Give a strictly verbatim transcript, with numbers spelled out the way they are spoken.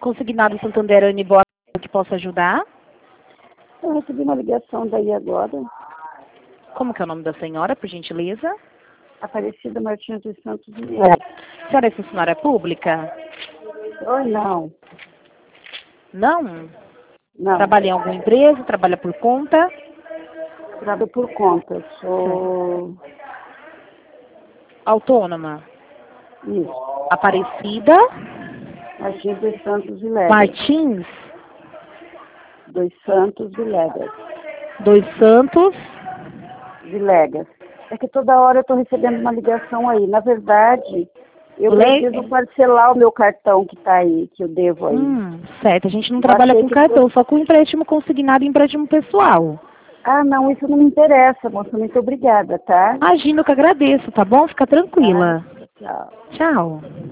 Consignado Santander, Anne, boa tarde, que posso ajudar? Eu recebi uma ligação daí agora. Como que é o nome da senhora, por gentileza? Aparecida Martins dos Santos de Minas. A senhora é funcionária pública? Oi, não. Não? Não. Trabalha em alguma empresa? Trabalha por conta? Trabalho por conta. Sou... Autônoma? Isso. Aparecida? Martins dos Santos de Léguas. Martins? Dos Santos de Léguas. Dos Santos? De Léguas. É que toda hora eu estou recebendo uma ligação aí. Na verdade, eu Le... preciso parcelar o meu cartão que está aí, que eu devo aí. Hum, certo. A gente não Eu trabalha achei com que cartão, fosse- só com empréstimo consignado e empréstimo pessoal. Ah, não, isso não me interessa, moça. Muito obrigada, tá? Imagino que agradeço, tá bom? Fica tranquila. Tá, tchau. Tchau.